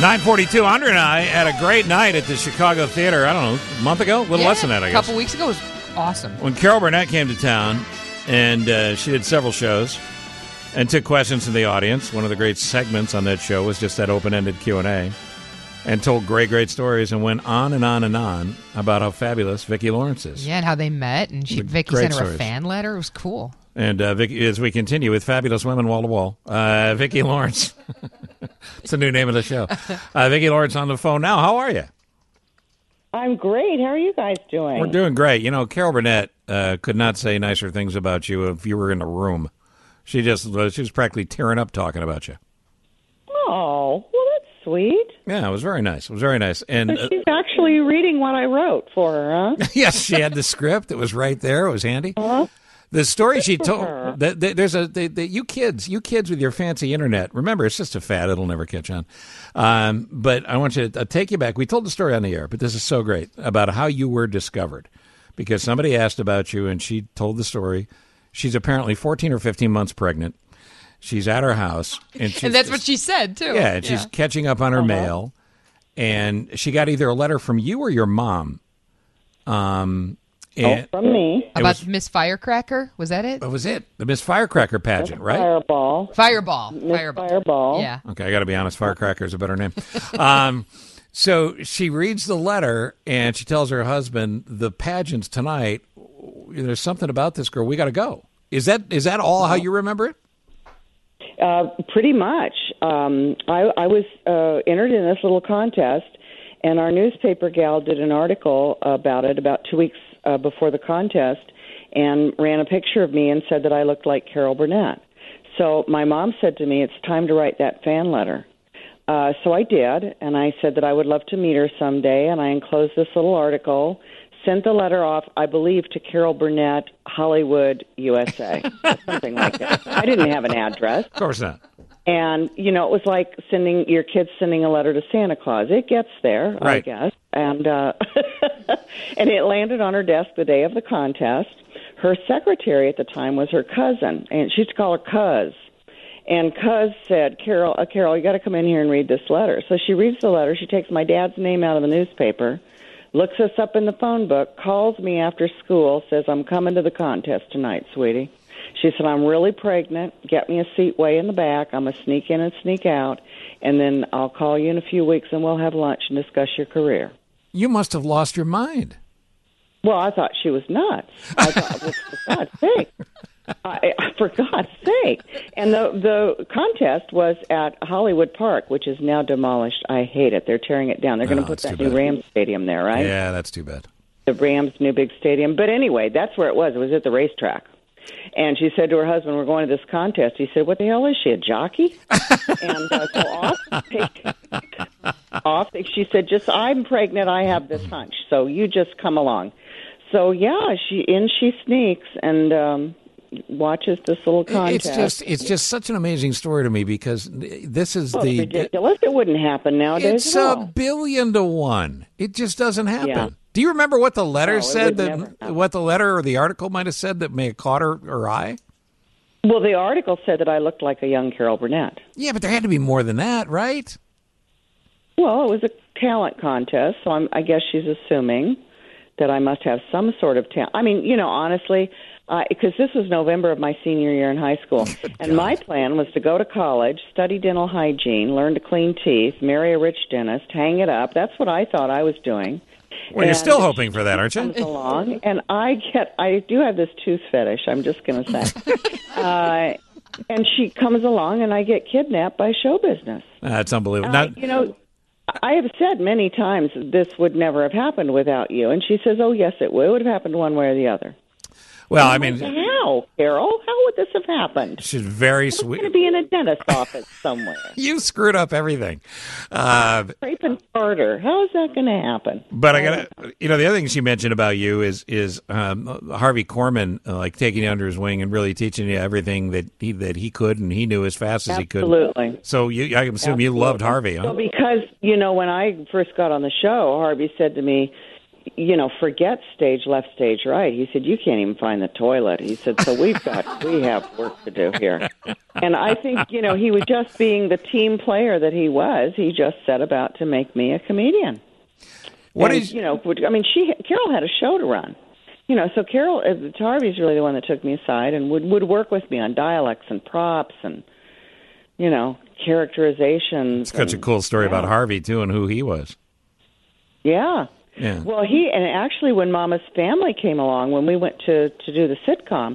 942. Andrea and I had a great night at the Chicago Theater, I don't know, a month ago? A little less than that, I guess. A couple weeks ago. It was awesome. When Carol Burnett came to town, and she did several shows and took questions from the audience. One of the great segments on that show was just that open-ended Q&A, and told great stories and went on and on and on about how fabulous Vicki Lawrence is. Yeah, and how they met, and Vicki sent her a fan letter. It was cool. And Vicki, as we continue with Fabulous Women Wall to Wall, Vicki Lawrence. It's a new name of the show. Vicki Lawrence on the phone now. How are you? I'm great. How are you guys doing? We're doing great. You know, Carol Burnett could not say nicer things about you if you were in the room. She was practically tearing up talking about you. Oh, well, that's sweet. Yeah, it was very nice. It was very nice. And so she's actually reading what I wrote for her, huh? Yes, she had the script. It was right there. It was handy. Uh-huh. The story she told, there's you kids with your fancy internet. Remember, it's just a fad; it'll never catch on. But I want you to take you back. We told the story on the air, but this is so great about how you were discovered, because somebody asked about you, and she told the story. She's apparently 14 or 15 months pregnant. She's at her house, and that's what she said too. Yeah, and she's catching up on her mail, and she got either a letter from you or your mom. From me. About Miss Firecracker? Was that it? That was it. The Miss Firecracker pageant, right? Fireball. Fireball. Yeah. Okay, I got to be honest. Firecracker is a better name. So she reads the letter, and she tells her husband, the pageant's tonight. There's something about this girl. We got to go. Is that all how you remember it? Pretty much. I was entered in this little contest, and our newspaper gal did an article about it about 2 weeks before the contest, and ran a picture of me and said that I looked like Carol Burnett. So my mom said to me, it's time to write that fan letter. So I did, and I said that I would love to meet her someday, and I enclosed this little article, sent the letter off, I believe, to Carol Burnett, Hollywood, USA, something like that. I didn't have an address. Of course not. And, you know, it was like sending a letter to Santa Claus. It gets there, right. I guess. And and it landed on her desk the day of the contest. Her secretary at the time was her cousin, and she used to call her Cuz. And Cuz said, Carol, you got to come in here and read this letter. So she reads the letter. She takes my dad's name out of the newspaper, looks us up in the phone book, calls me after school, says, I'm coming to the contest tonight, sweetie. She said, I'm really pregnant. Get me a seat way in the back. I'm going to sneak in and sneak out, and then I'll call you in a few weeks, and we'll have lunch and discuss your career. You must have lost your mind. Well, I thought she was nuts. I thought, well, for God's sake. For God's sake. And the contest was at Hollywood Park, which is now demolished. I hate it. They're tearing it down. They're going to put that new Rams stadium there, right? Yeah, that's too bad. The Rams' new big stadium. But anyway, that's where it was. It was at the racetrack. And she said to her husband, we're going to this contest. He said, what the hell is she, a jockey? And so off. She said, I'm pregnant. I have this hunch. So you just come along. So, yeah, she sneaks and watches this little contest. It's just such an amazing story to me, because this is ridiculous. It wouldn't happen nowadays. It's a billion to one. It just doesn't happen. Yeah. Do you remember what the letter said? What the letter or the article might have said that may have caught her eye? Well, the article said that I looked like a young Carol Burnett. Yeah, but there had to be more than that, right? Well, it was a talent contest, so I guess she's assuming that I must have some sort of talent. I mean, you know, honestly, because this was November of my senior year in high school, and my plan was to go to college, study dental hygiene, learn to clean teeth, marry a rich dentist, hang it up. That's what I thought I was doing. Well, you're still hoping for that, aren't you? Comes along, and I do have this tooth fetish, I'm just going to say. And she comes along, and I get kidnapped by show business. That's unbelievable. You know, I have said many times this would never have happened without you. And she says, oh, yes, it would. It would have happened one way or the other. Well, I mean... How, Carol? How would this have happened? She's very sweet. Going to be in a dentist's office somewhere. You screwed up everything. Scrape and starter. How is that going to happen? But I got to... You know, the other thing she mentioned about you is Harvey Korman, like, taking you under his wing and really teaching you everything that he could and he knew as fast as he could. Absolutely. So I assume you loved Harvey, huh? Well, because, you know, when I first got on the show, Harvey said to me, forget stage left, stage right. He said, you can't even find the toilet. He said, so we have work to do here. And I think, he was just being the team player that he was. He just set about to make me a comedian. Carol had a show to run. So Carol, Harvey's really the one that took me aside and would work with me on dialects and props and, characterizations. It's such a cool story about Harvey, too, and who he was. Yeah. Yeah. Well, and actually when Mama's Family came along, when we went to do the sitcom,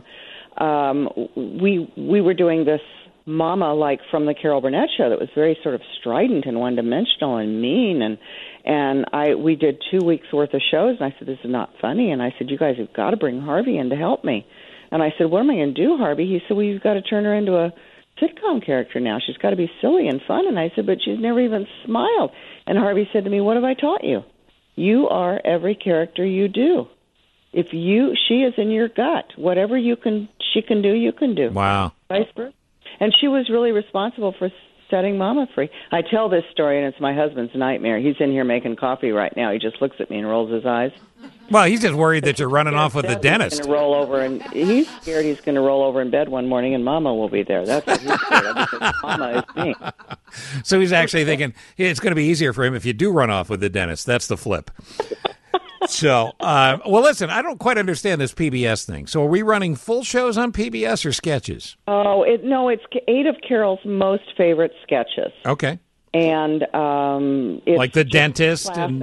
we were doing this Mama like from the Carol Burnett show that was very sort of strident and one-dimensional and mean, and we did 2 weeks worth of shows, and I said, this is not funny, and I said, you guys have got to bring Harvey in to help me. And I said, what am I going to do, Harvey? He said, well, you've got to turn her into a sitcom character now. She's got to be silly and fun. And I said, but she's never even smiled. And Harvey said to me, what have I taught you? You are every character you do. She is in your gut. Whatever she can do, you can do. Wow. Vice versa. And she was really responsible for setting Mama free. I tell this story, and it's my husband's nightmare. He's in here making coffee right now. He just looks at me and rolls his eyes. Well, he's just worried that you're running off with the dentist. He's scared he's going to roll over in bed one morning and Mama will be there. That's what he's scared of, because Mama is me. So he's actually thinking it's going to be easier for him if you do run off with the dentist. That's the flip. So, well, listen, I don't quite understand this PBS thing. So are we running full shows on PBS or sketches? Oh, it's 8 of Carol's most favorite sketches. Okay. And it's like The Dentist and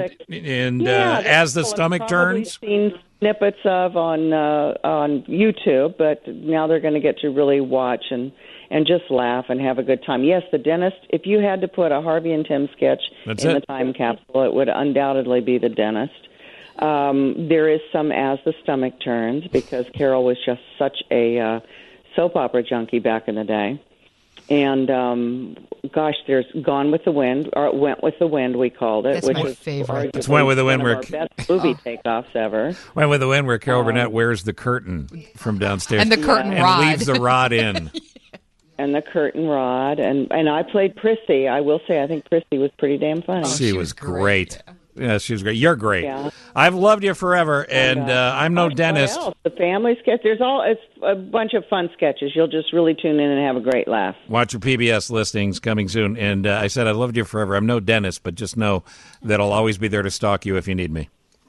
As the Stomach Turns? Seen snippets of on YouTube, but now they're going to get to really watch and just laugh and have a good time. Yes, The Dentist, if you had to put a Harvey and Tim sketch in the time capsule, it would undoubtedly be The Dentist. There is some As the Stomach Turns, because Carol was just such a soap opera junkie back in the day. And, there's Gone with the Wind, or Went with the Wind, we called it. That's which my is favorite. It's Went with the Wind. One of our best movie takeoffs ever. Went with the Wind, where Carol Burnett wears the curtain from downstairs. And the curtain rod. And leaves the rod in. And the curtain rod. And I played Prissy. I will say, I think Prissy was pretty damn funny. She was great. Yeah, she was great. You're great. Yeah. I've loved you forever, and I'm no dentist. The family sketch. It's a bunch of fun sketches. You'll just really tune in and have a great laugh. Watch your PBS listings coming soon. And I said I've loved you forever. I'm no dentist, but just know that I'll always be there to stalk you if you need me.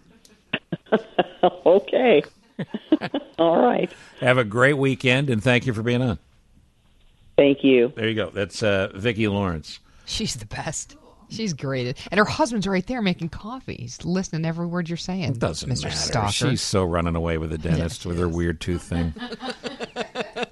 Okay. All right. Have a great weekend, and thank you for being on. Thank you. There you go. That's Vicki Lawrence. She's the best. She's great. And her husband's right there making coffee. He's listening to every word you're saying. It doesn't Mr. matter. Stalker. She's so running away with the dentist with her weird tooth thing.